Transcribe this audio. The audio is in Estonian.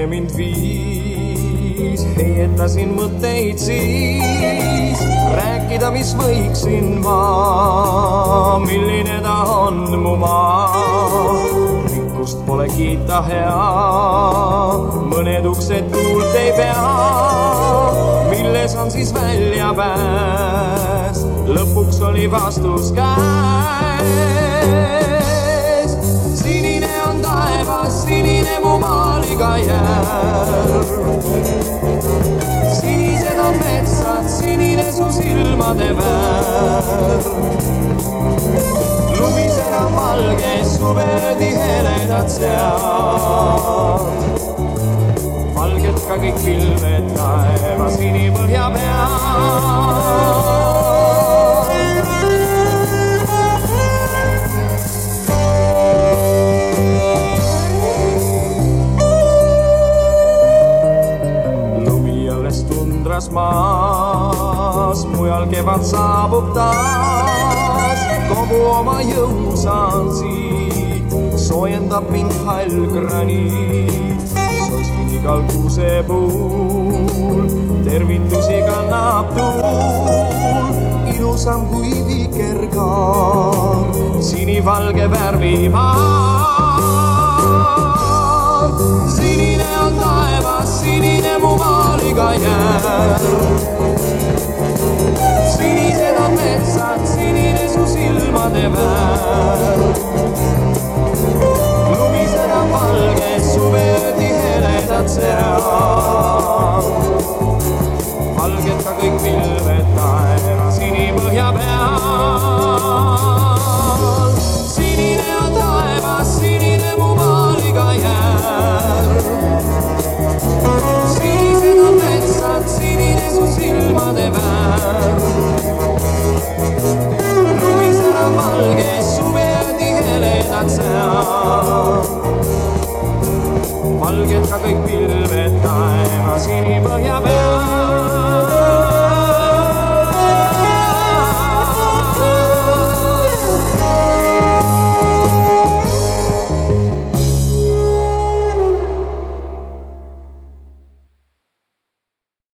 mind viis, heietasin mõtteid siis, rääkida, mis võiksin ma, milline ta on mu maa. Rikkust pole kiita hea, mõned uksed tuult ei pea, milles on siis väljapääs, lõpuks oli vastus käes. Sinine on taevas, sinine mu maaliga järv, sinised on metsad, sinine su silmade värv. Lumised on valge, suveöödi heledad sead, valged ka kõik pilved taeva sinipõhja peal. Maas, mujal kevad saabub taas, kogu oma jõu saan siit, soojendab mind hall graniit. Soskin igal kuusepuul, tervitusi kannab tuul, ilusam kui vikerkaar, sinivalge värvi paar. Sinine on taevas, sinine mu maaliga järv, sinised on metsad, sinine su silmade värv. Lumised on valge, suveöödi heledad sead, valged ka kõik pilved